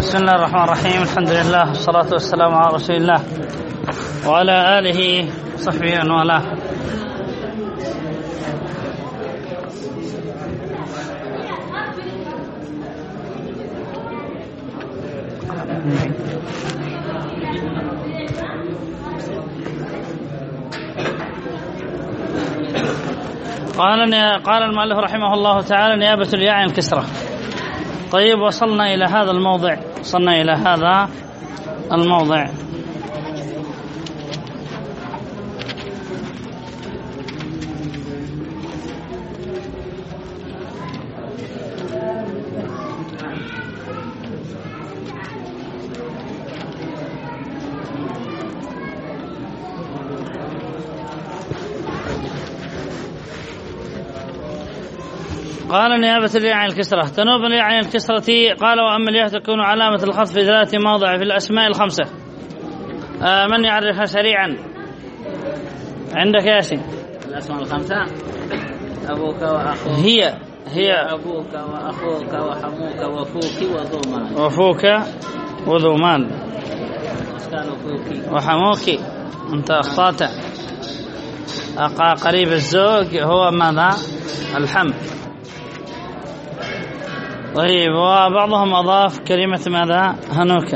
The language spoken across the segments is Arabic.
بسم الله الرحمن الرحيم. الحمد لله والصلاة والسلام على رسول الله وعلى آله وصحبه ومن والاه. قال المؤلف رحمه الله تعالى: نيابة الياء عن الكسرة. طيب، وصلنا إلى هذا الموضع. قال: نيابة الياء عن الكسرة. تنوب الياء عن الكسرة. قال: وأما الياء تكون علامة الخفض في 3 مواضع في الأسماء الخمسة. من يعرفها سريعا؟ عندك ياسين؟ الأسماء الخمسة: أبوك وأخوك، هي أبوك وأخوك وحموك وفوك وذومان. وفوك وذومان فوك وحموك. أنت أخطأت. قريب الزوج هو ماذا؟ الحم. طيب، وبعضهم أضاف كلمة ماذا؟ هنوك.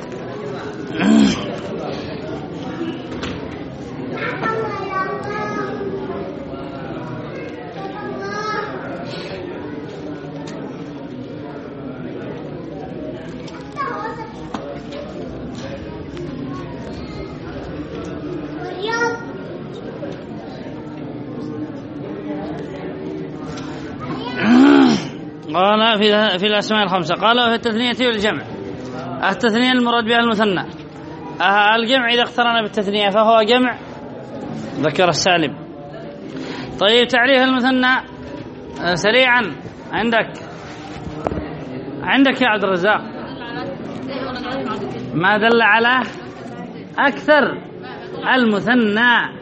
قال في الأسماء الخمسة. قال: وفي التثنية والجمع. التثنية المراد بها المثنى. الجمع إذا اقترن بالتثنية فهو جمع ذكر السالم. طيب، تعريف المثنى سريعا. عندك يا عبد الرزاق؟ ما دل على أكثر. المثنى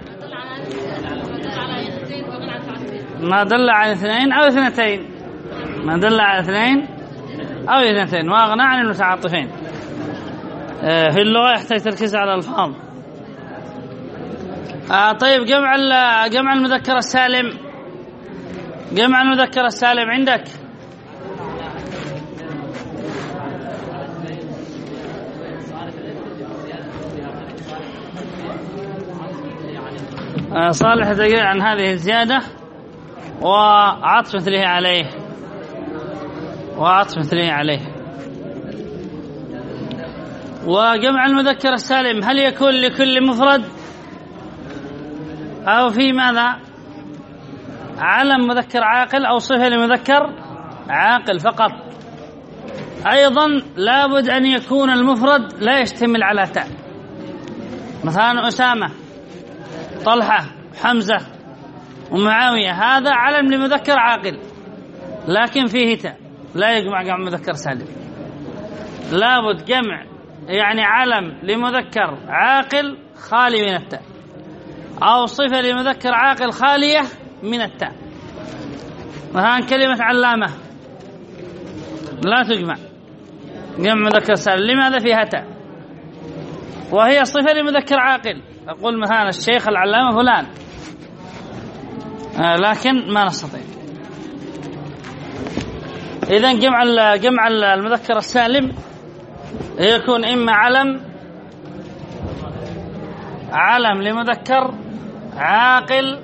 ما دل على 2 أو 2. ما دل على 2 أو 2 وأغنى عن المتعاطفين. في اللغة يحتاج تركيز على الألفاظ. طيب، جمع المذكر السالم. جمع المذكر السالم عندك؟ صالح يتكلم عن هذه الزيادة وعطف مثله عليه. وجمع المذكر السالم هل يكون لكل مفرد أو في ماذا؟ علم مذكر عاقل أو صفة لمذكر عاقل فقط. أيضا لابد أن يكون المفرد لا يشتمل على تاء. مثلا أسامة، طلحة، حمزة ومعاوية، هذا علم لمذكر عاقل لكن فيه تاء، لا يجمع جمع مذكر سالم. لابد جمع يعني علم لمذكر عاقل خالي من التاء، أو صفة لمذكر عاقل خالية من التاء. مثلا كلمة علامة لا تجمع جمع مذكر سالم. لماذا؟ فيها تاء وهي صفة لمذكر عاقل. أقول مثلا الشيخ العلامة فلان، لكن ما نستطيع. إذن جمع المذكر السالم يكون إما علم لمذكر عاقل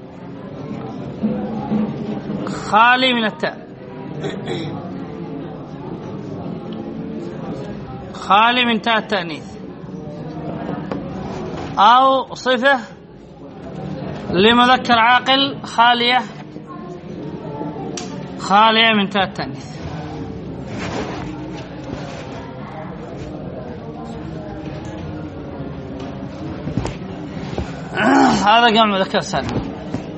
خالي من التاء، خالي من تاء التأنيث، أو صفة لمذكر عاقل خالية من تاء التأنيث. هذا جمع مذكر سالم.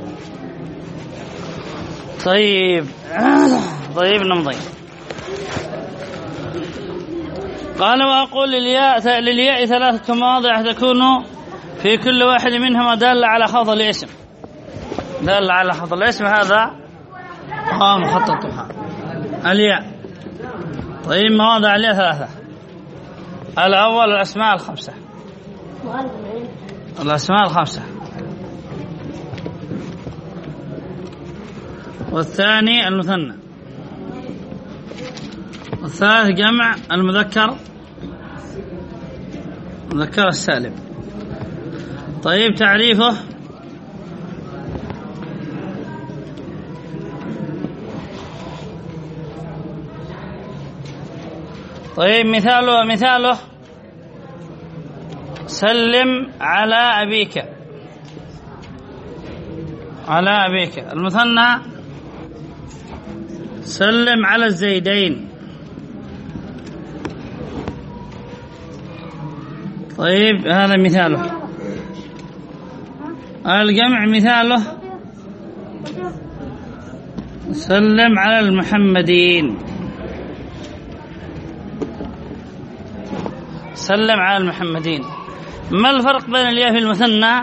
طيب نمضي. قال: وأقول للياء 3 مواضع تكون في كل واحد منهما دالة على خفض الاسم. دالة على خفض الاسم هذا مخططها الياء. طيب، مواضع الياء 3: الأول الأسماء الخمسة، الأسماء الخمسة. والثاني المثنى. والثالث جمع المذكر السالم. طيب تعريفه. طيب مثاله سلم على أبيك، على أبيك. المثنى سلم على الزيدين. طيب هذا مثاله. الجمع مثاله سلم على المحمدين، سلم على المحمدين. ما الفرق بين الياء في المثنى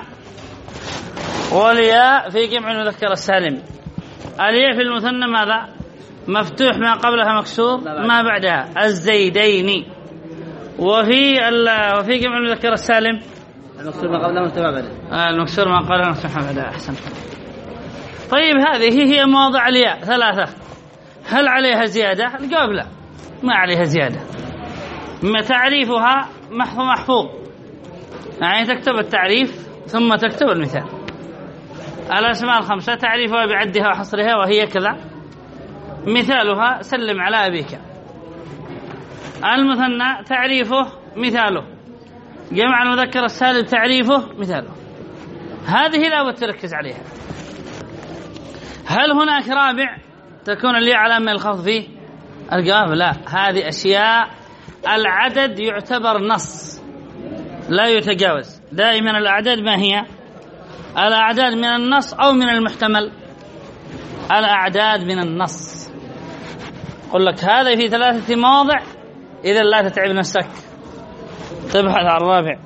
والياء في جمع المذكر السالم؟ الياء في المثنى ماذا؟ مفتوح ما قبلها مكسور ما بعدها، الزيدين. وفي جمع المذكر السالم المكسور ما قبلها مفتوح ما بعدها، المكسور ما قبلها مفتوح ما بعدها. أحسن. طيب هذه هي مواضع الياء ثلاثة. هل عليها زيادة؟ الجواب لا، ما عليها زيادة. تعريفها محفوظ، يعني تكتب التعريف ثم تكتب المثال. الأسماء الخمسة تعريفها بعدها وحصرها وهي كذا. مثالها سلم على أبيك. المثنى تعريفه مثاله، جمع المذكر السالم تعريفه مثاله. هذه لا بد تركز عليها. هل هناك رابع تكون الياء علامة الخفض فيه؟ الجواب لا. هذه أشياء العدد يعتبر نص لا يتجاوز. دائما الأعداد ما هي؟ الأعداد من النص أو من المحتمل؟ الأعداد من النص. قل لك هذا في 3 مواضع، إذا لا تتعب نفسك تبحث عن الرابع.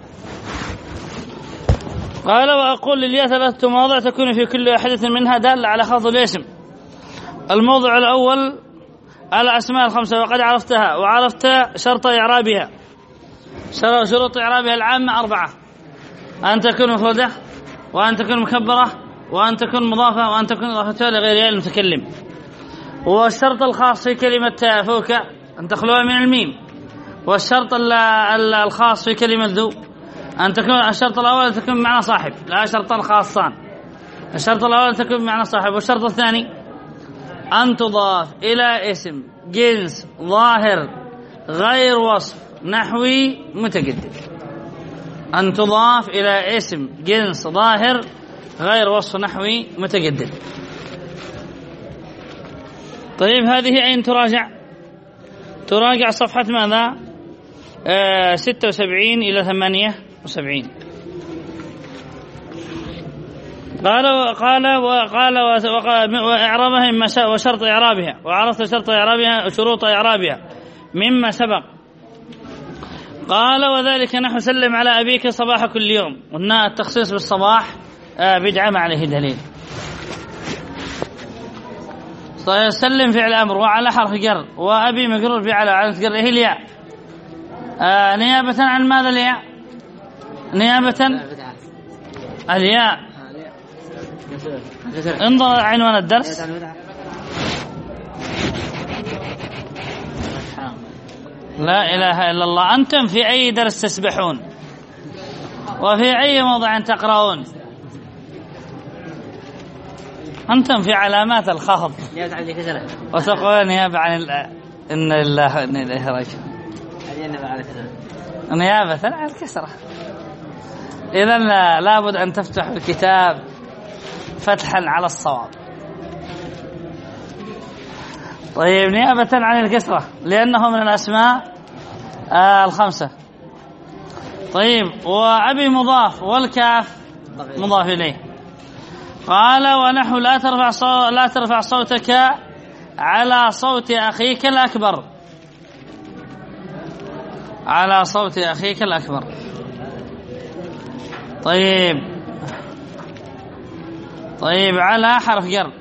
قال وأقول للياء 3 مواضع تكون في كل واحدة منها دالة على خفض الاسم. الموضع الأول الأسماء الخمسة وقد عرفتها وعرفت شرط إعرابها. شروط إعرابها العامة 4: أن تكون مفردة، وأن تكون مكبرة، وأن تكون مضافة، وأن تكون إضافتها لغيرها المتكلم. والشرط الخاص في كلمة فوق أن تخلوها من الميم. والشرط الخاص في كلمة ذو أن تكون الشرط الأول أن تكون بمعنى صاحب، لا شرطان خاصان. الشرط الأول أن تكون بمعنى صاحب. والشرط الثاني أن تضاف إلى اسم جنس ظاهر غير وصف نحوي متجدد. أن تضاف إلى اسم جنس ظاهر غير وصف نحوي متجدد. طيب هذه أين تراجع؟ تراجع صفحة ماذا؟ 76 إلى 78. قال وإعرابها وشرط إعرابها، وعرفت شرط إعرابها وشروط إعرابها مما سبق. قال وذلك نحو سلم على أبيك صباح كل يوم. قلنا التخصيص بالصباح بدعة ما عليه دليل. سلم فعل أمر وعلى حرف جر، وأبي مجرور في على جر هي الياء. نيابة عن ماذا الياء؟ نيابة الياء. انظر عنوان الدرس. لا إله إلا الله. أنتم في أي درس تسبحون وفي أي موضع تقرؤون؟ أنتم في علامات الخفض وتقولون نيابة عن إن الله إن إليه راجعون. نيابة عن الكسرة. إذن لابد أن تفتح الكتاب فتحا على الصواب. طيب نيابة عن الكسرة لأنه من الأسماء الخمسة. طيب وأبي مضاف والكاف مضاف إليه. قال ونحو لا ترفع صوتك على صوت أخيك الأكبر، على صوت أخيك الأكبر. طيب على حرف جر.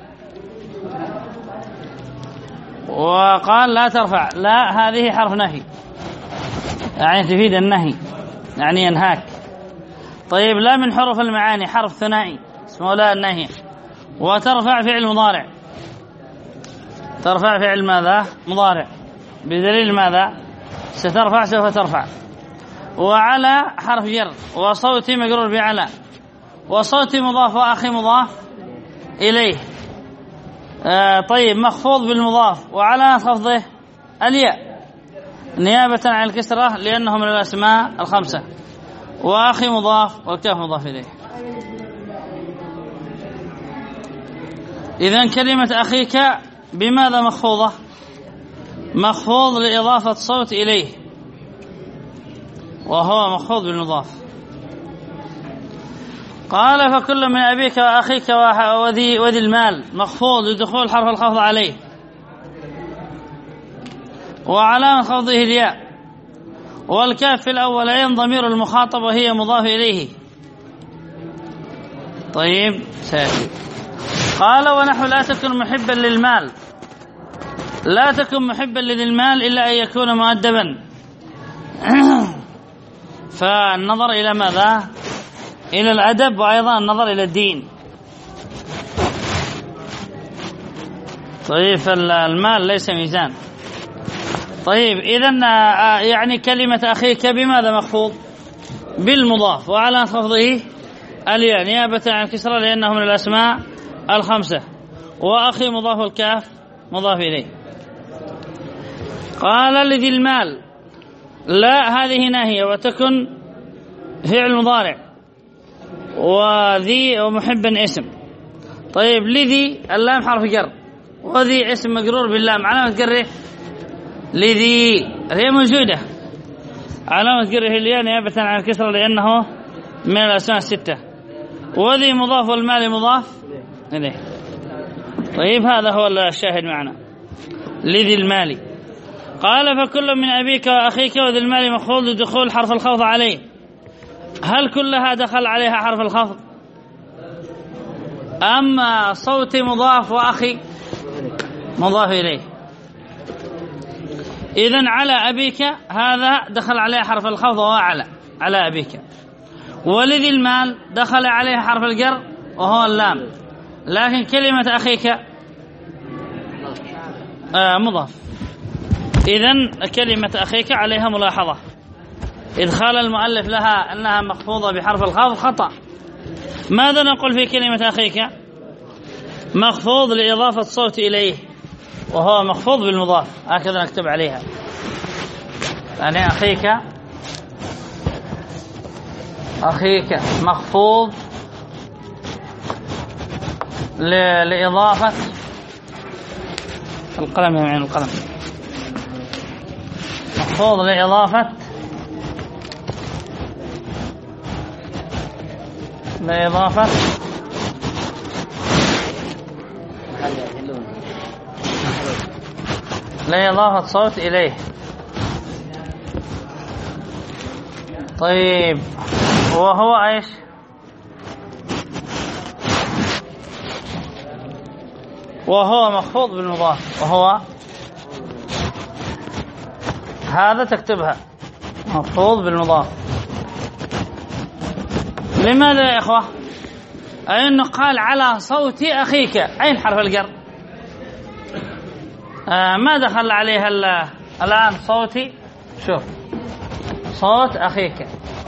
وقال لا ترفع، لا هذه حرف نهي. يعني تفيد النهي، يعني ينهاك. طيب لا من حروف المعاني حرف ثنائي اسمه لا النهي، وترفع فعل مضارع. ترفع فعل ماذا؟ مضارع. بدليل ماذا؟ سترفع سوف ترفع. وعلى حرف جر، وصوتي مجرور بعلى، وصوتي مضاف وأخي مضاف إليه. طيب مخفوض بالمضاف، وعلى خفضه الياء نيابة عن الكسرة لأنه من الأسماء الخمسة، وأخي مضاف والكاف مضاف إليه. إذن كلمة أخيك بماذا مخفوضة؟ مخفوض لإضافة صوت إليه، وهو مخفوض بالمضاف. قال فكل من أبيك وأخيك وذي المال مخفوض لدخول حرف الخفض عليه، وعلامة خفضه الياء، والكاف في الأولين ضمير المخاطب وهي مضاف إليه. طيب سيأتي. قال ونحو لا تكن محبا للمال، لا تكن محبا لذي المال إلا أن يكون مؤدبا. فالنظر إلى ماذا؟ إلى الأدب، وأيضا النظر إلى الدين. طيب فالمال ليس ميزان. طيب إذن يعني كلمة أخيك بماذا مخفوض؟ بالمضاف، وعلى خفضه الياء نيابة عن الكسرة لأنه من الأسماء الخمسة، وأخي مضاف الكاف مضاف إليه. قال لذي المال، لا هذه ناهية، وتكن فعل مضارع، وذي ومحبا اسم. طيب لذي اللام حرف جر، وذي اسم مجرور باللام، علامة جره لذي هي موجودة، علامة جره الياء نيابة عن الكسرة لأنه من الأسماء الستة، وذي مضاف والمال مضاف إليه. طيب هذا هو الشاهد معنا لذي المال. قال فكل من أبيك وأخيك وذي المال مخفوض لدخول حرف الخفض عليه. هل كلها دخل عليها حرف الخفض؟ أما صوتي مضاف وأخي مضاف إليه. إذن على أبيك هذا دخل عليه حرف الخفض وهو على أبيك. ولذي المال دخل عليه حرف الجر وهو اللام، لكن كلمة أخيك مضاف. إذن كلمة أخيك عليها ملاحظة، إدخال المؤلف لها أنها مخفوضة بحرف الخفض خطأ. ماذا نقول في كلمة أخيك؟ مخفوض لإضافة الصوت إليه، وهو مخفوض بالمضاف، هكذا نكتب عليها. يعني أخيك مخفوض لإضافة القلم، يعني القلم مخفوض لإضافة صوت إليه. طيب وهو ايش؟ وهو مخفوض بالمضاف، وهو هذا تكتبها مخفوض بالمضاف. لماذا يا إخوة؟ أنه قال على صوت أخيك، أين حرف الجر؟ ما دخل عليها الآن صوتي، شوف صوت أخيك.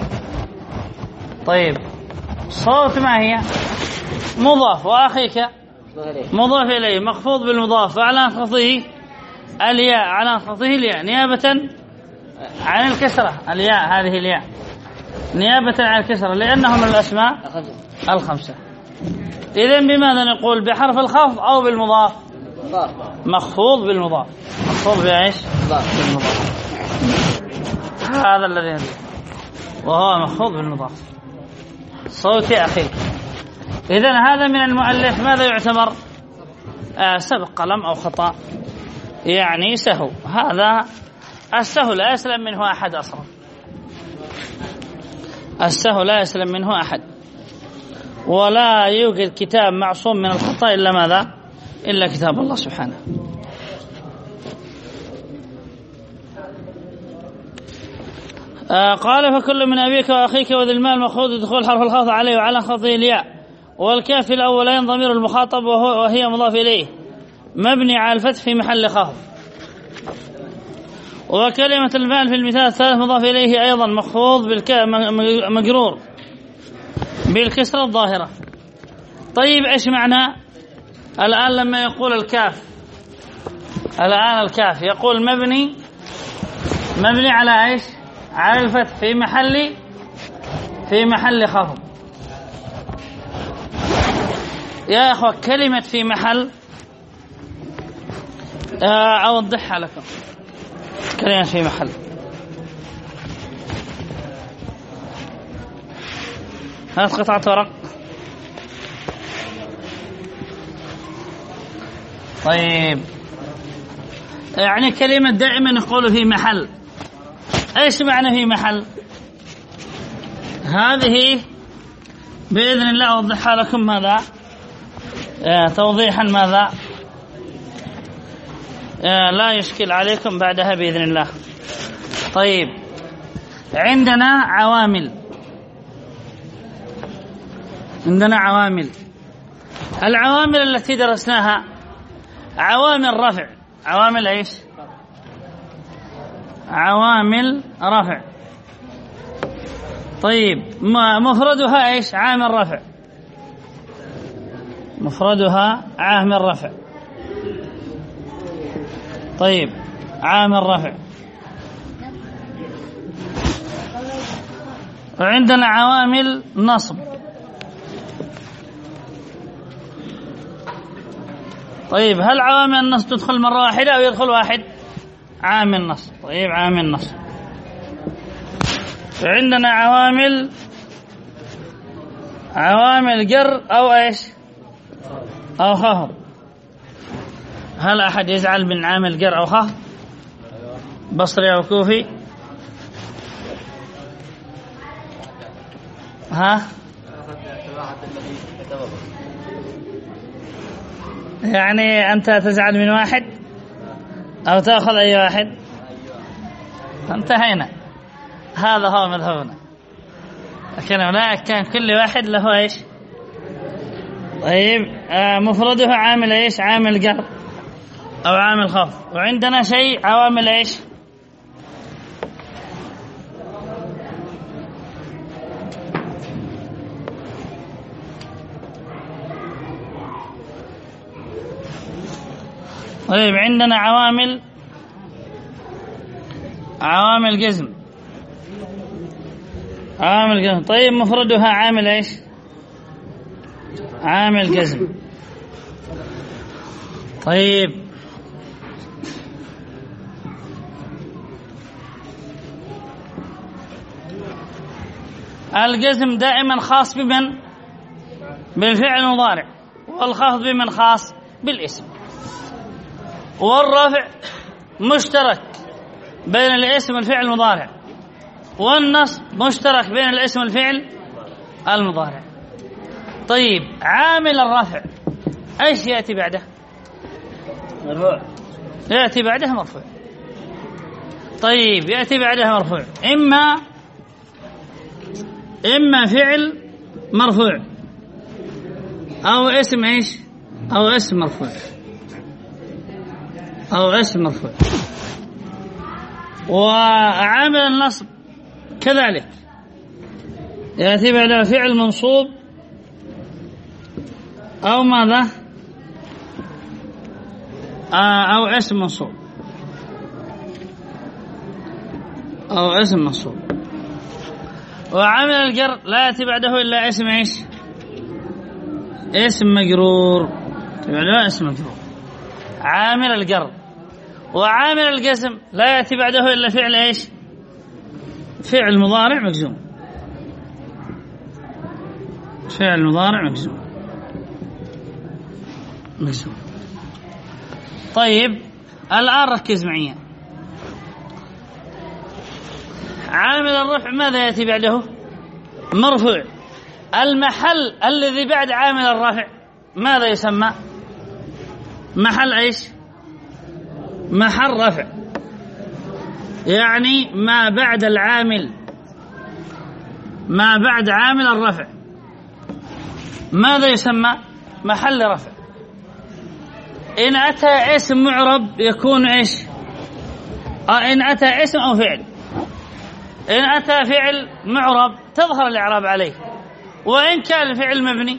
طيب صوت ما هي؟ مضاف، وأخيك مضاف إليه مخفوض بالمضاف، وعلى خفضه الياء، على خفضه الياء نيابة عن الكسرة. الياء هذه الياء نيابة عن الكسرة لأنه من الأسماء الخمسة. إذن بماذا نقول؟ بحرف الخفض أو بالمضاف؟ مخفوض بالمضاف. مخفوض بإيش؟ بالمضاف. هذا الذي وهو مخفوض بالمضاف. صوت أخيك. إذن هذا من المؤلف ماذا يعتبر؟ سبق قلم أو خطأ، يعني سهو. هذا السهو لا يسلم منه أحد أصلا، السهو لا يسلم منه أحد، ولا يوجد كتاب معصوم من الخطأ إلا ماذا؟ إلا كتاب الله سبحانه. قال فكل من أبيك وأخيك وذي المال مأخوذ دخول حرف الخفض عليه وعلى خفضه الياء، والكاف في الأولين ضمير المخاطب وهي مضاف إليه مبني على الفتح في محل خفض. وكلمة المال في المثال الثالث مضاف إليه أيضا مخفوض مجرور بالكسرة الظاهرة. طيب إيش معنى الآن لما يقول الكاف؟ الآن الكاف يقول مبني على إيش؟ على الفتح في محل خفض. يا أخوة كلمة في محل أوضحها لكم. كلمة في محل هات قطعة ورق. طيب يعني كلمة دائما نقول في محل. ايش معنى في محل؟ هذه بإذن الله أوضحها لكم. ماذا توضيحا ماذا لا يشكل عليكم بعدها بإذن الله. طيب عندنا عوامل. العوامل التي درسناها عوامل رفع. عوامل ايش؟ عوامل رفع. طيب مفردها ايش؟ عامل رفع. مفردها عامل رفع. طيب عامل رفع. وعندنا عوامل نصب. طيب هل عوامل النصب تدخل مرة واحدة أو يدخل واحد؟ عامل نصب. طيب عامل نصب. وعندنا عوامل جر أو إيش؟ أو خفض. هل أحد يزعل من عامل جر أو خفض؟ بصري أو كوفي؟ ها؟ يعني أنت تزعل من واحد أو تأخذ أي واحد؟ انتهينا. هذا هو مذهبنا. لكن هناك كان كل واحد له إيش؟ طيب مفردها عامل إيش؟ عامل جر أو عامل خفض. وعندنا شيء عوامل إيش؟ طيب عندنا عوامل جزم. طيب مفردها عامل ايش؟ عامل جزم. طيب الجزم دائما خاص بمن؟ بالفعل المضارع. والخفض بمن؟ خاص بالاسم. والرفع مشترك بين الاسم والفعل المضارع. والنصب مشترك بين الاسم والفعل المضارع. طيب عامل الرفع ايش يأتي بعده؟ مرفوع. يأتي بعده مرفوع. طيب يأتي بعده مرفوع إما فعل مرفوع أو اسم ايش؟ أو اسم مرفوع. وعامل النصب كذلك يأتي بعد فعل منصوب أو ماذا؟ أو اسم منصوب. وعامل الجر لا يأتي بعده إلا اسم ايش؟ اسم مجرور. عامل الجر. وعامل الجزم لا يأتي بعده إلا فعل ايش؟ فعل مضارع مجزوم. طيب الآن ركز معي. عامل الرفع ماذا يأتي بعده؟ مرفوع. المحل الذي بعد عامل الرفع ماذا يسمى؟ محل ايش؟ محل رفع. يعني ما بعد العامل، ما بعد عامل الرفع، ماذا يسمى؟ محل رفع. إن أتى اسم معرب يكون إيش؟ إن أتى اسم أو فعل. إن أتى فعل معرب تظهر الإعراب عليه، وإن كان الفعل مبني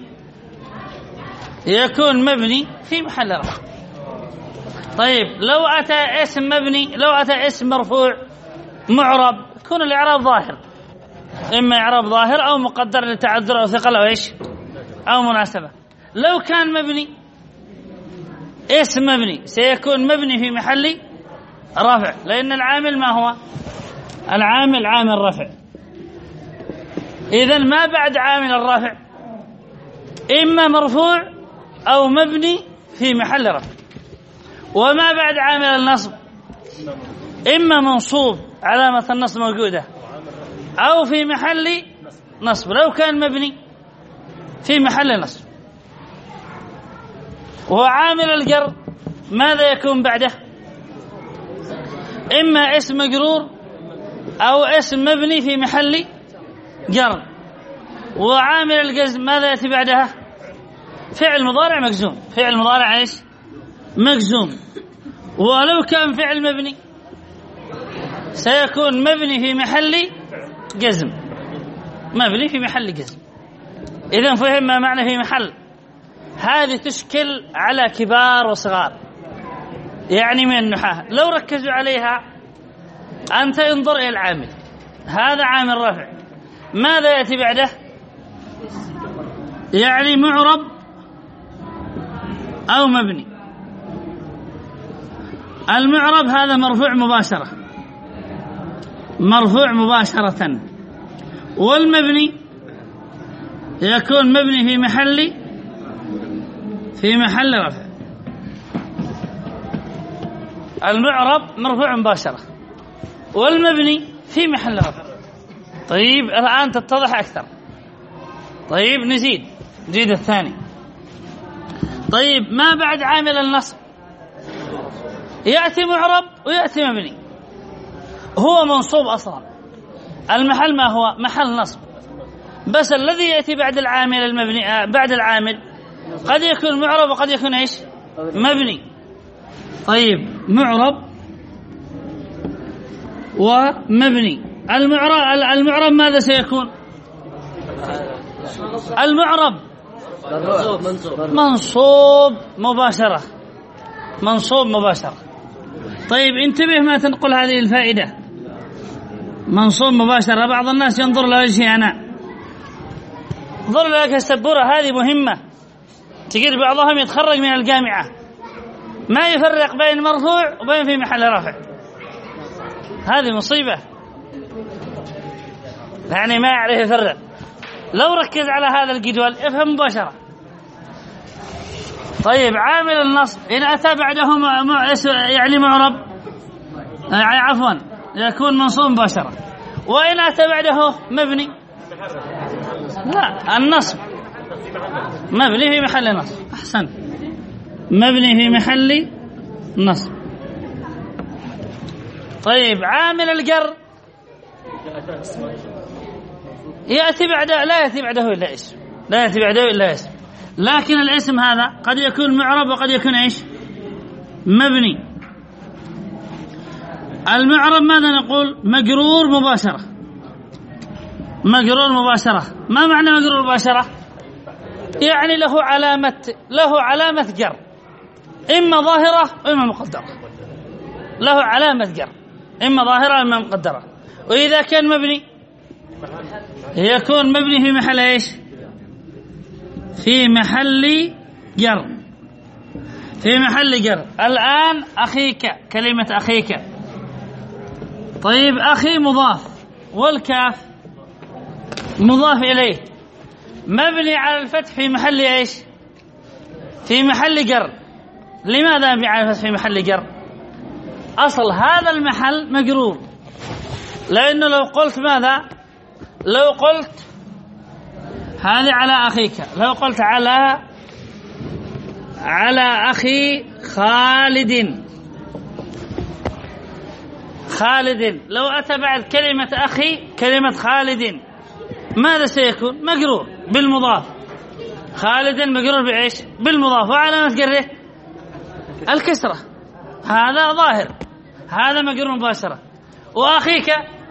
يكون مبني في محل رفع. طيب لو أتى اسم مبني، لو أتى اسم مرفوع معرب يكون الإعراب ظاهر، إما إعراب ظاهر أو مقدر لتعذر أو ثقل أو إيش أو مناسبة. لو كان مبني، اسم مبني سيكون مبني في محل رفع، لأن العامل ما هو؟ العامل عامل رفع. إذن ما بعد عامل الرفع إما مرفوع أو مبني في محل رفع، وما بعد عامل النصب إما منصوب علامة النصب موجودة أو في محل نصب، لو كان مبني في محل نصب. وعامل الجر ماذا يكون بعده؟ إما اسم مجرور أو اسم مبني في محل جر. وعامل الجزم ماذا يأتي بعدها؟ فعل مضارع مجزوم. فعل مضارع ايش؟ مجزوم. ولو كان فعل مبني سيكون مبني في محل جزم، مبني في محل جزم. إذن فهم ما معنى في محل. هذه تشكل على كبار وصغار، يعني من النحاة لو ركزوا عليها. أنت انظر إلى العامل، هذا عامل رفع، ماذا يأتي بعده؟ يعني معرب أو مبني. المعرب هذا مرفوع مباشرة، مرفوع مباشرة. والمبني يكون مبني في محل رفع. المعرب مرفوع مباشرة والمبني في محل رفع. طيب الآن تتضح أكثر. طيب نزيد الثاني. طيب ما بعد عامل النصب يأتي معرب ويأتي مبني، هو منصوب أصلا، المحل ما هو؟ محل نصب، بس الذي يأتي بعد العامل المبني بعد العامل قد يكون معرب وقد يكون ايش؟ مبني. طيب معرب ومبني. المعرب ماذا سيكون؟ المعرب منصوب مباشرة، منصوب مباشرة. طيب انتبه ما تنقل هذه الفائدة، منصوب مباشرة. بعض الناس ينظر لوجهي أنا، انظر لك السبورة هذه مهمة، تجد بعضهم يتخرج من الجامعة ما يفرق بين مرفوع وبين في محل رفع، هذه مصيبة، يعني ما يعرف يفرق. لو ركز على هذا الجدول افهم مباشرة. طيب عامل النصب إن أتى بعده يعني معرب، عفوا يكون منصوب مباشرة. وإن أتى بعده مبني، لا النصب مبني في محل نصب. أحسن، مبني في محل نصب. طيب عامل الجر يأتي بعده، لا يأتي بعده إلا اسم، لا يأتي بعده إلا اسم، لكن الاسم هذا قد يكون معرب وقد يكون ايش؟ مبني. المعرب ماذا نقول؟ مجرور مباشرة، مجرور مباشرة. ما معنى مجرور مباشرة؟ يعني له علامة جر، إما ظاهرة وإما مقدرة، له علامة جر إما ظاهرة وإما مقدرة. وإذا كان مبني يكون مبني في محل ايش؟ في محل جر، في محل جر. الآن أخيك، كلمة أخيك، طيب أخي مضاف والكاف مضاف إليه، مبني على الفتح في محل ايش؟ في محل جر. لماذا مبني على الفتح في محل جر؟ أصل هذا المحل مجرور، لأنه لو قلت ماذا؟ لو قلت هذه على أخيك، لو قلت على أخي خالد، خالد، لو أتى بعد كلمة أخي كلمة خالد ماذا سيكون؟ مجرور بالمضاف. خالد مجرور بإيش؟ بالمضاف، وعلامة جره الكسرة، هذا ظاهر، هذا مجرور مباشرة. وأخيك،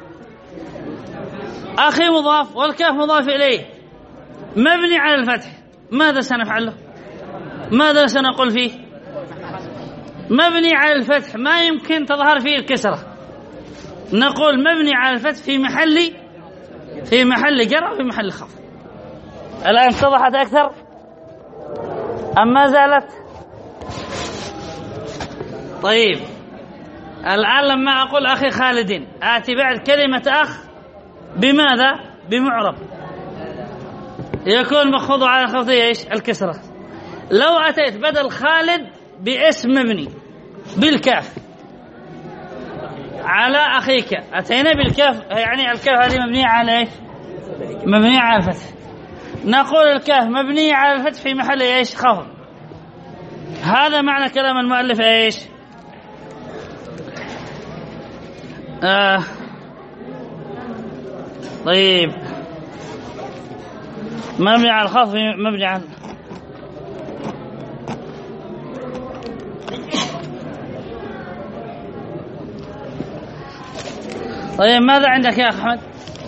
أخي مضاف والكاف مضاف إليه مبني على الفتح، ماذا سنفعل له؟ ماذا سنقول فيه؟ مبني على الفتح، ما يمكن تظهر فيه الكسرة، نقول مبني على الفتح في محل جر أو في محل خفض. الآن اتضحت أكثر أم ما زالت؟ طيب الآن لما أقول أخي خالد آتي بعد كلمة أخ بماذا؟ بمعرب، يكون مخفوض على خفضه إيش؟ الكسرة. لو أتيت بدل خالد باسم مبني بالكاف على أخيك، أتينا بالكاف، يعني الكاف هذه مبنية على إيش؟ مبنية على الفتح، نقول الكاف مبنية على الفتح في محل إيش؟ خفض. هذا معنى كلام المؤلف إيش؟ طيب مبني على الخفض، مبني على طيب ماذا عندك يا أحمد؟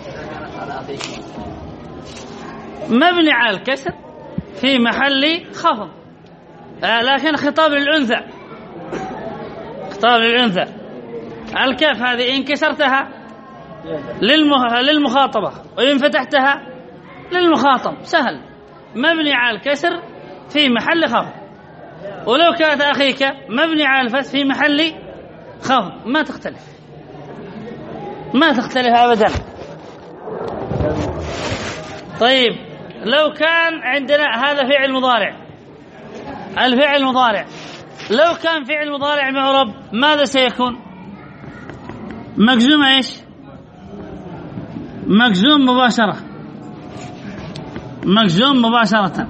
مبني على الكسر في محل خفض، لكن خطاب للأنثى، خطاب للأنثى. الكاف هذه إن كسرتها للمخاطبة وإن فتحتها للمخاطب، سهل، مبني على الكسر في محل خفض. ولو كانت أخيك مبني على الفتح في محل خفض، ما تختلف، ما تختلف أبدا. طيب لو كان عندنا هذا فعل مضارع، الفعل المضارع لو كان فعل مضارع معرب ماذا سيكون؟ مجزوم ايش؟ مجزوم مباشرة، مجزوم مباشرة.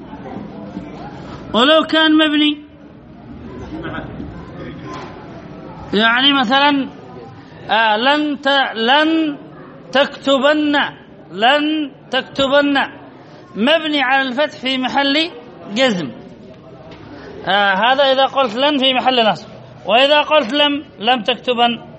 ولو كان مبني يعني مثلا لن تكتبن مبني على الفتح في محل جزم، هذا إذا قلت لن في محل نصب. وإذا قلت لم تكتبن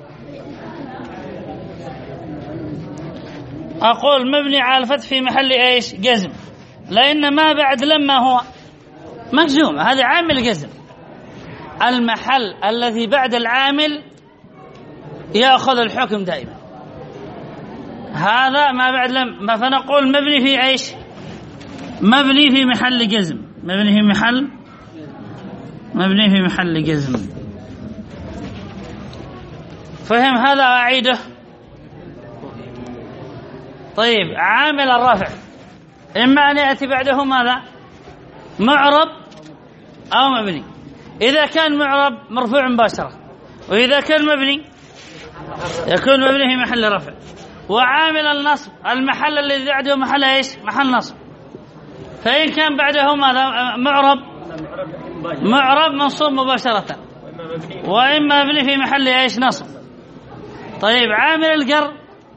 أقول مبني على الفتح في محل إيش؟ جزم، لأن ما بعد لما هو مجزوم، هذا عامل جزم. المحل الذي بعد العامل يأخذ الحكم دائما، هذا ما بعد لم، فنقول مبني في إيش؟ مبني في محل جزم، مبني في محل جزم. فهم هذا؟ أعيده. طيب عامل الرفع إما أن يأتي بعده ماذا؟ معرب أو مبني. إذا كان معرب مرفوع مباشرة، وإذا كان مبني يكون مبني في محل رفع. وعامل النصب المحل الذي بعده محل إيش؟ محل نصب. فإن كان بعده ماذا؟ معرب منصوب مباشرة، وإما مبني في محل إيش؟ نصب. طيب عامل الجر،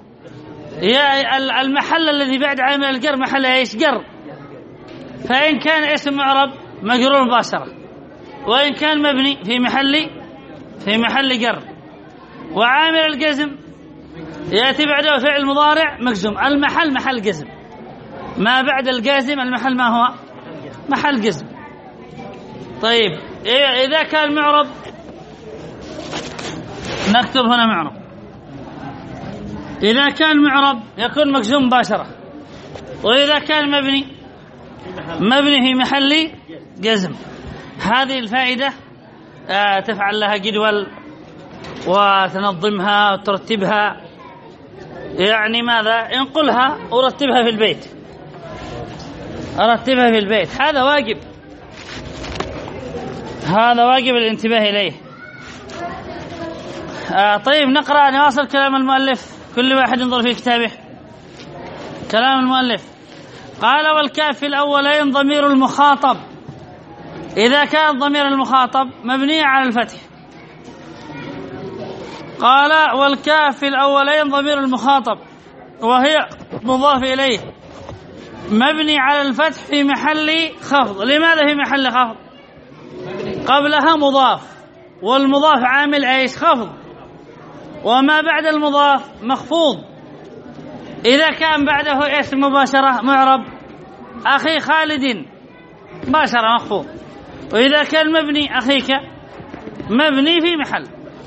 المحل الذي بعد عامل الجر محل إيش؟ جر. فإن كان اسم معرب مجرور مباشرة، وإن كان مبني في محل جر. وعامل الجزم يأتي بعده فعل مضارع مجزوم، المحل محل جزم، ما بعد الجازم المحل ما هو؟ محل جزم. طيب إذا كان معرب نكتب هنا معرب، إذا كان معرب يكون مجزوم مباشرة، وإذا كان مبني في محل جزم. هذه الفائدة تفعل لها جدول وتنظمها وترتبها، يعني ماذا؟ انقلها ورتبها في البيت، أرتبها في البيت، هذا واجب، هذا واجب الانتباه إليه. طيب نقرأ نواصل كلام المؤلف، كل واحد ينظر في كتابه. كلام المؤلف قال: والكاف في الأولين ضمير المخاطب، إذا كان ضمير المخاطب مبني على الفتح قال والكاف في الأولين ضمير المخاطب وهي مضاف إليه مبني على الفتح في محل خفض. لماذا في محل خفض؟ قبلها مضاف، والمضاف عامل ايش؟ خفض، وما بعد المضاف مخفوض. إذا كان بعده اسم مباشرة معرب أخي خالد مباشرة مخفوض، وإذا كان مبني أخيك مبني في محل.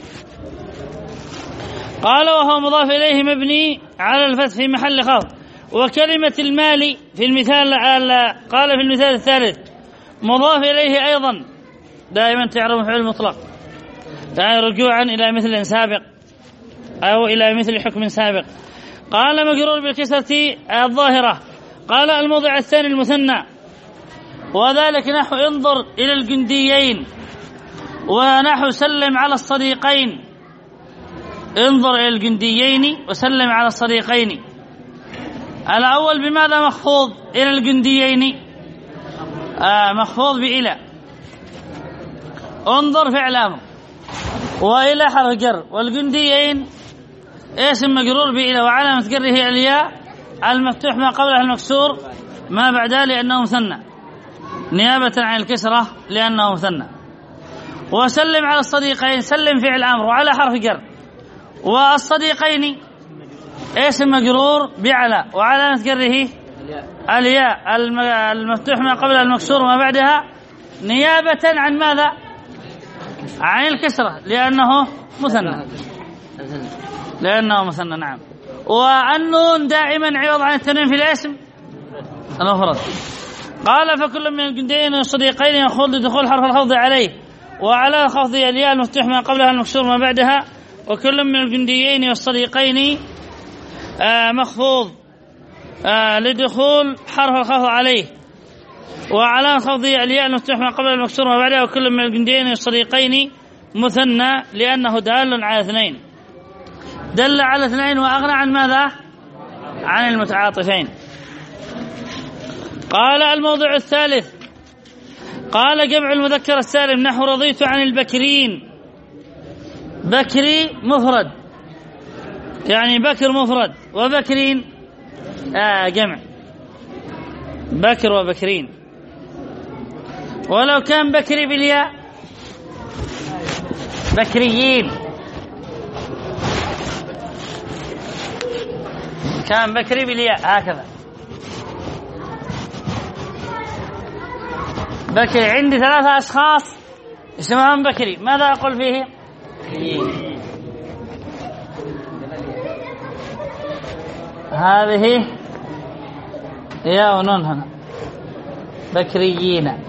قال وهو مضاف إليه مبني على الفتح في محل خفض. وكلمة المال في المثال قال في المثال الثالث مضاف إليه أيضا دائما تعرف فعل مطلق، يعني رجوعا إلى مثل سابق أو إلى مثل حكم سابق. قال مجرور بالكسرة الظاهرة. قال الموضع الثاني المثنى، وذلك نحو انظر إلى الجنديين، ونحو سلم على الصديقين. انظر إلى الجنديين وسلم على الصديقين. الأول بماذا مخفوض؟ إلى الجنديين مخفوض بإلى. انظر فعل أمر، وإلى حرف جر، والجنديين اسم مجرور بإلى وعلامة جره الياء المفتوح ما قبلها المكسور ما بعدها لأنه مثنى نيابة عن الكسرة لأنه مثنى. وسلم على الصديقين سلم فعل أمر وعلى حرف جر، والصديقين اسم مجرور بعلى وعلامة جره الياء المفتوح ما قبلها المكسور ما بعدها نيابة عن ماذا؟ عن الكسرة لأنه مثنى. نعم. والنون دائما عوض عن التنوين في الاسم المفرد. قال فكل من الجنديين والصديقين يخوض دخول حرف الخفض عليه وعلى خفض الياء المفتوح ما قبلها المكسور ما بعدها، وكل من الجنديين والصديقين مخفوض لدخول حرف الخفض عليه وعلى خفض الياء المفتوح ما قبلها المكسور ما بعدها، وكل من الجنديين والصديقين مثنى لأنه دال على اثنين، دل على اثنين وأغنى عن ماذا؟ عن المتعاطفين. قال الموضع الثالث قال جمع المذكر السالم نحو رضيت عن البكرين. بكري مفرد يعني بكر مفرد، وبكرين جمع بكر وبكرين. ولو كان بكري بالياء بكريين، كان بكري بالياء هكذا. بكري عندي 3 أشخاص اسمهم بكري، ماذا أقول فيهم؟ هذه يا ونون هنا بكريين.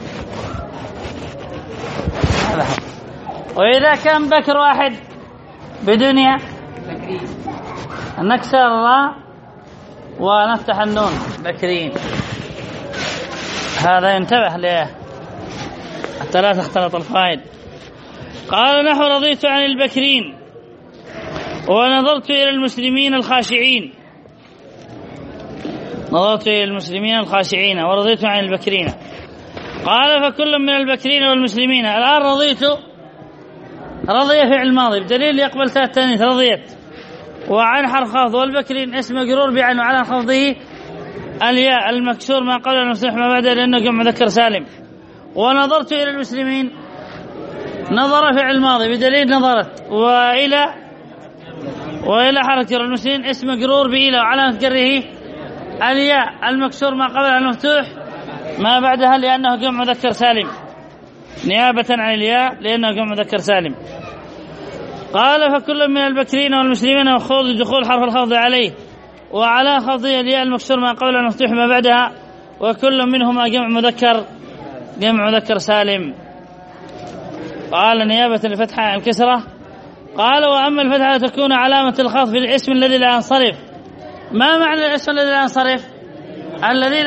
وإذا كان بكر واحد بدنيا نكسر الراء ونفتح النون بكرين. هذا ينتبه له حتى لا تختلط الفائد. قال نحو رضيت عن البكرين ونظرت إلى المسلمين الخاشعين. نظرت إلى المسلمين الخاشعين ورضيت عن البكرين. قال فكل من البكرين والمسلمين. الآن رضيت رضي فعل الماضي بدليل يقبل تاء التانيث رضيت، وعن حرف خفض، والبكرين اسم مجرور بعن وعلى خفضه الياء المكسور ما قبل المفتوح ما بعده لأنه جمع مذكر سالم. ونظرت إلى المسلمين نظر فعل الماضي بدليل نظرت، وإلى حركة المسلمين اسم مجرور بإلى وعلامة جره الياء المكسور ما قبل المفتوح ما بعدها لأنه جمع مذكر سالم نيابة عن الياء لأنه جمع مذكر سالم. قال فكل من البكرين والمسلمين مخفوض دخول حرف الخفض عليه وعلى خفضه الياء المكسور ما قبل المفتوح ما بعدها، وكل منهما جمع مذكر سالم. قال نيابة الفتحة عن الكسرة. قال وأما الفتحة تكون علامة الخفض في الاسم الذي لا ينصرف. ما معنى الاسم الذي لا ينصرف؟ الذي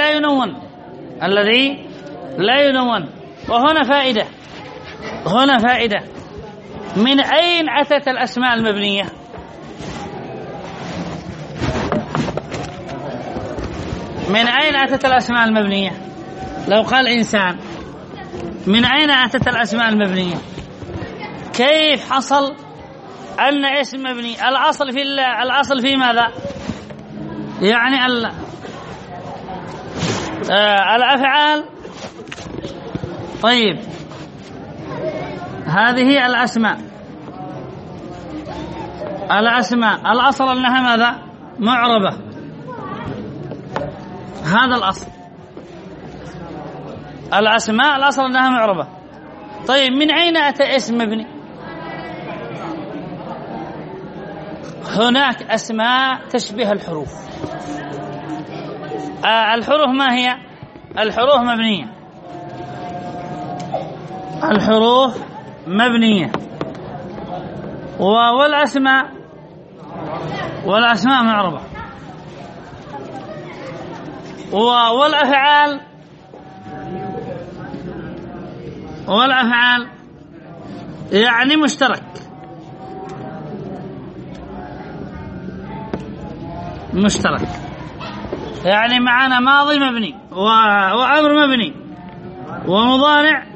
لا ينون. وهنا فائدة من أين أتت الأسماء المبنية؟ من أين أتت الأسماء المبنية؟ لو قال إنسان من أين أتت الأسماء المبنية؟ كيف حصل أن اسم مبني الأصل في ماذا؟ يعني الأفعال. طيب هذه الأسماء الأصل أنها ماذا؟ معربة. هذا الأصل. الأسماء الأصل أنها معربة. طيب من أين أتى اسم مبني؟ هناك أسماء تشبه الحروف. الحروف ما هي؟ الحروف مبنية. الحروف مبنية. والأسماء معربة. والأفعال يعني مشترك. يعني معنا ماضي مبني وأمر مبني ومضارع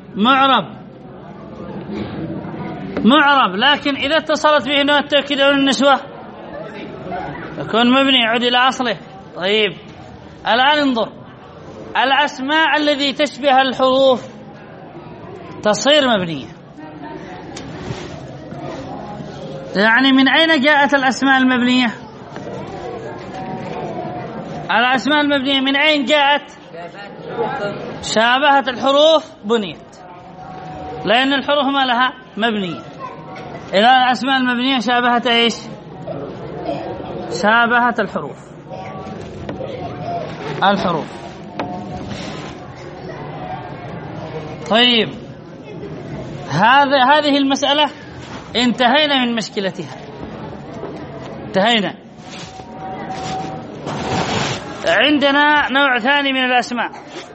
معرب، لكن إذا اتصلت به نون التوكيد أو النسوة يكون مبني، يعود إلى أصله. طيب الآن انظر، الأسماء الذي تشبه الحروف تصير مبنية. يعني من أين جاءت الأسماء المبنية؟ الأسماء المبنية من أين جاءت؟ شابهت الحروف بنيت، لأن الحروف ما لها مبنية. إذا الأسماء المبنية شابهت إيش؟ شابهت الحروف. طيب هذه المسألة انتهينا من مشكلتها. عندنا نوع ثاني من الأسماء.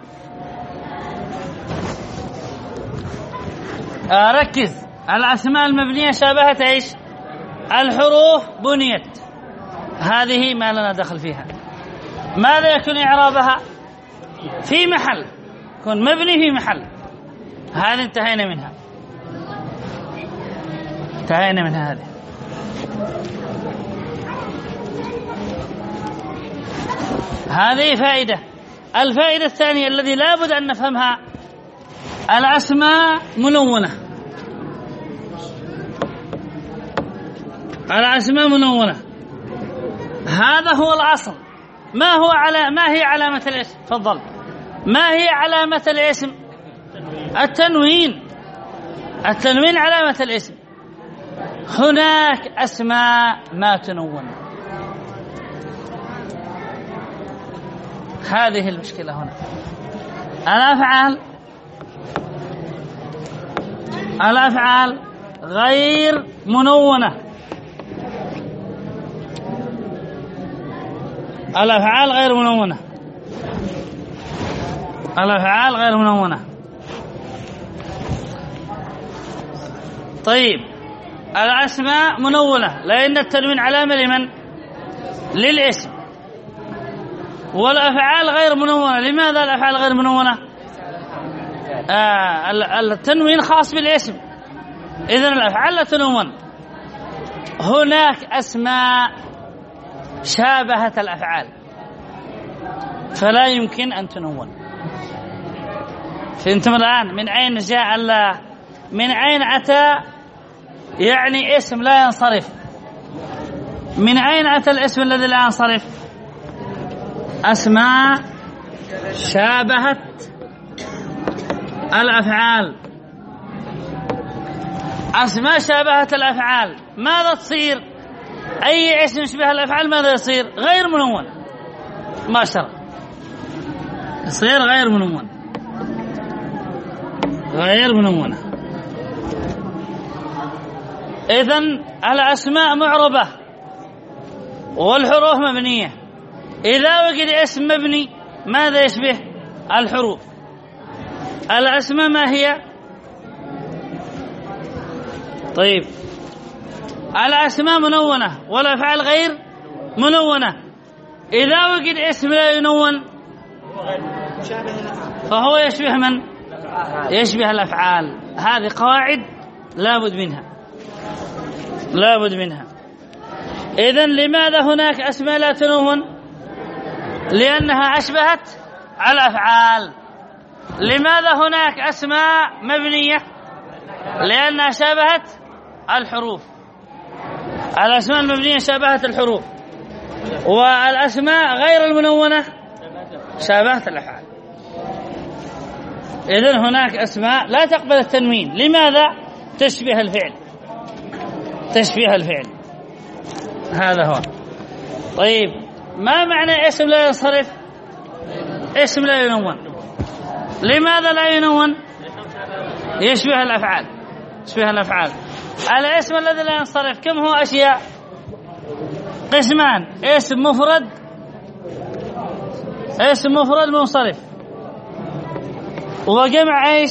ركز، الأسماء المبنية شابهت إيش؟ الحروف بنيت. هذه ما لنا دخل فيها. ماذا يكون إعرابها؟ في محل، يكون مبني في محل. هذه انتهينا منها هذه. هذه فائدة. الفائدة الثانية الذي لا بد أن نفهمها، الأسماء منونة. هذا هو الأصل. ما هي علامة الاسم؟ تفضل. ما هي علامة الاسم؟ التنوين علامة الاسم. هناك أسماء ما تنون. هذه المشكلة هنا. الأفعال غير منونة. الأفعال غير منونة. طيب الأسماء منونة لأن التنوين علامة لمن؟ للاسم. والأفعال غير منونة. لماذا الأفعال غير منونة؟ التنوين خاص بالاسم، إذن الأفعال لا تنون. هناك أسماء شابهت الأفعال فلا يمكن أن تنون. فهمتم الآن من أين جاء من أين أتى؟ يعني اسم لا ينصرف. من أين أتى الاسم الذي لا ينصرف؟ أسماء شابهت الأفعال. ماذا تصير؟ أي اسم يشبه الأفعال ماذا يصير؟ غير منون. ما شرع يصير غير منونة. إذن الأسماء معربة والحروف مبنية. إذا وجد اسم مبني ماذا يشبه؟ الحروف. الأسماء ما هي؟ طيب الأسماء منونة والأفعال غير منونة. إذا وجد اسم لا ينون فهو يشبه من؟ يشبه الأفعال. هذه قواعد لا بد منها. لا بد منها. إذن لماذا هناك أسماء لا تنون؟ لأنها أشبهت الأفعال. لماذا هناك أسماء مبنية؟ لأنها شابهت الحروف. الأسماء المبنية شابهت الحروف، والأسماء غير المنونة شابهت الأفعال. إذن هناك أسماء لا تقبل التنوين. لماذا؟ تشبه الفعل، تشبه الفعل. هذا هو. طيب، ما معنى اسم لا ينصرف؟ اسم لا ينون. لماذا لا ينون؟ يشبه الأفعال، يشبه الأفعال. الاسم الذي لا ينصرف كم هو؟ أشياء قسمان: اسم مفرد، اسم مفرد منصرف، وجمع ايش؟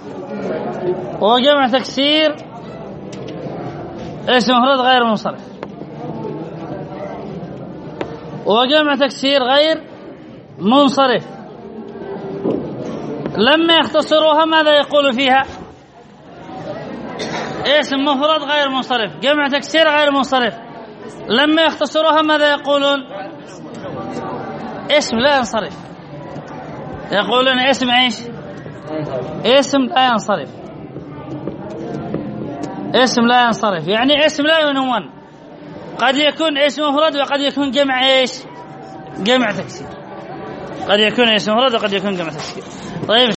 وجمع تكسير اسم مفرد غير منصرف، وجمع تكسير غير منصرف. لما يختصروها ماذا يقول فيها؟ اسم مفرد غير منصرف، جمع تكسير غير منصرف. لما يختصروها ماذا يقولون؟ اسم لا ينصرف. يقولون اسم ايش؟ اسم لا ينصرف. اسم لا ينصرف يعني اسم لا ينون. قد يكون اسم مفرد وقد يكون جمع ايش؟ جمع تكسير. قد يكون اسم مفرد وقد يكون جمع تكسير. طيب،